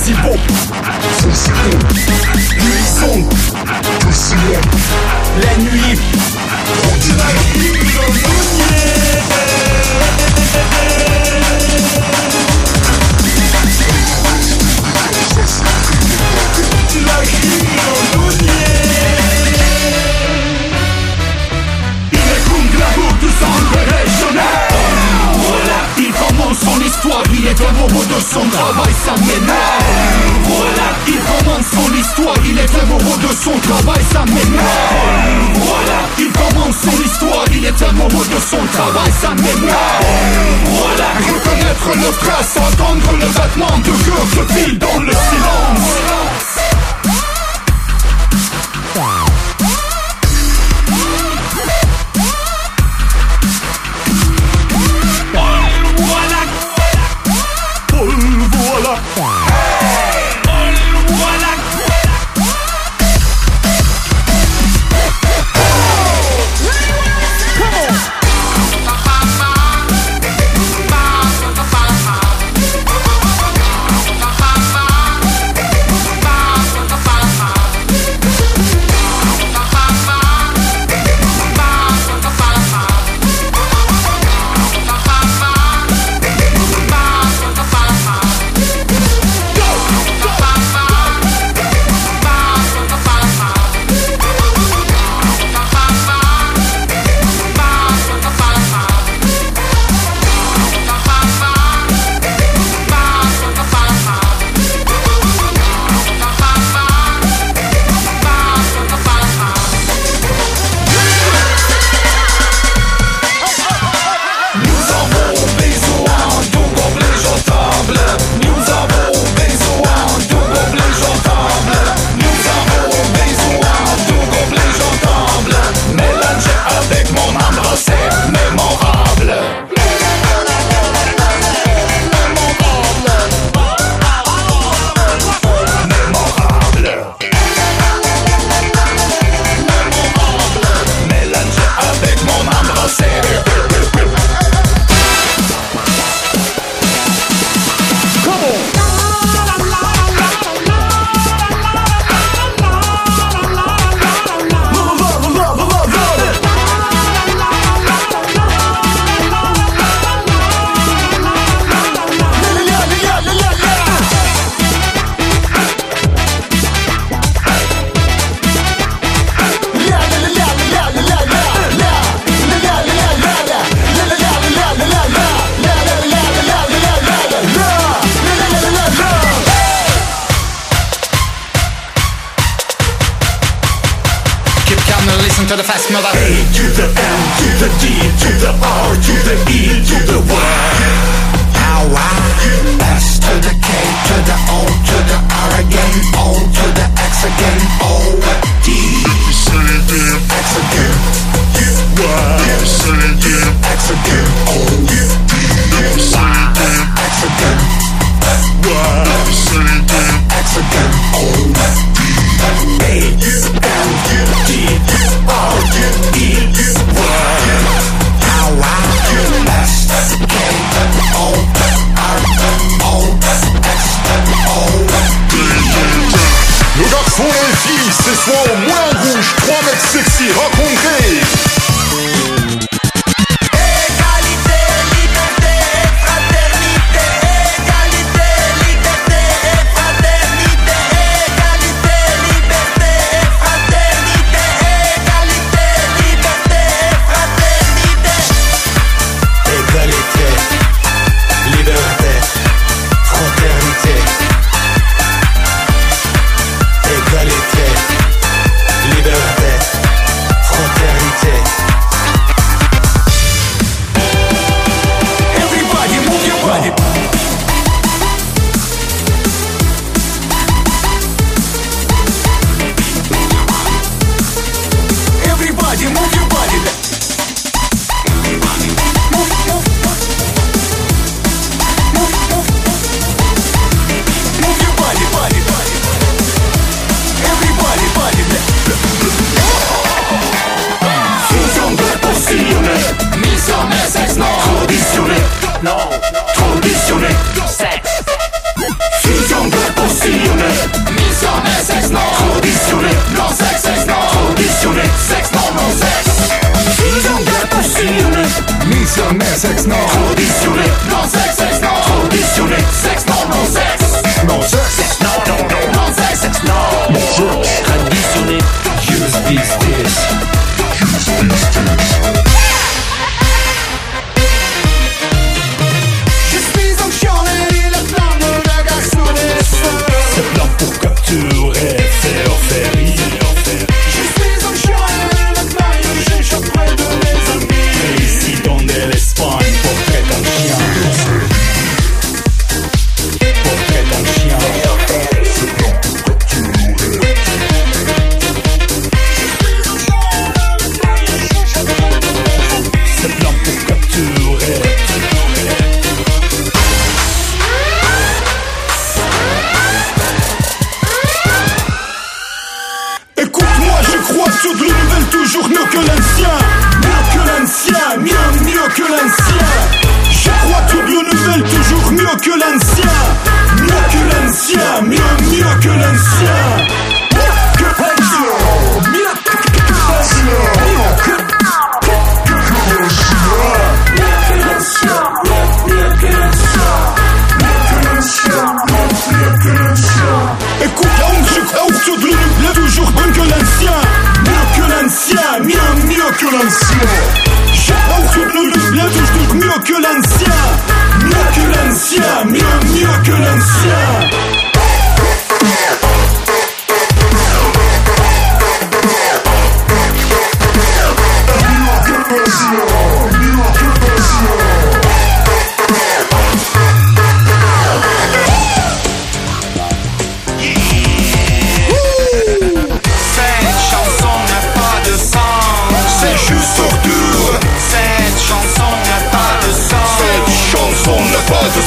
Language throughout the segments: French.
si beau. Luisant de ciment. La nuit, on dirait son histoire, il est amoureux de son travail, ça m'énerve. Voilà, il commence son histoire, il est amoureux de son travail, ça m'énerve. Voilà, il commence son histoire, il est amoureux de son travail, ça m'énerve. Voilà, reconnaître le trace, entendre le battement de cœur que file dans le silence.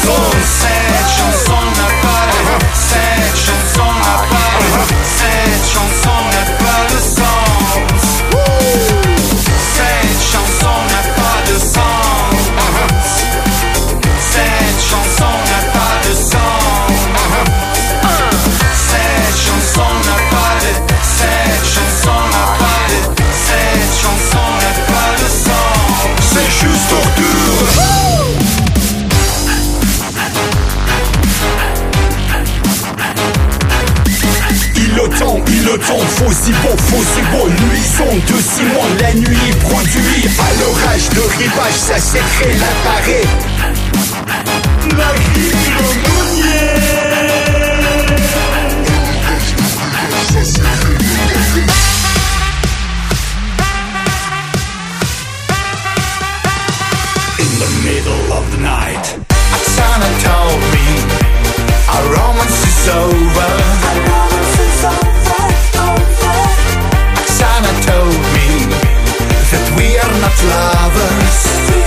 sens. Cette chanson n'a pas de Cette chanson n'a pas de Cette chanson n'a pas de sens. Cette chanson n'a pas de sens. Cette chanson n'a pas de sens. Cette chanson n'a pas de Cette chanson n'a pas de Cette chanson n'a pas de sens. C'est juste torture. Il le temps, faux si beau, luisant de ciment, la nuit produit à l'orage de rivage, ça s'écrit l'appareil. La in the middle of the night, Oksana told me our romance is over. Oksana told me that we are not lovers.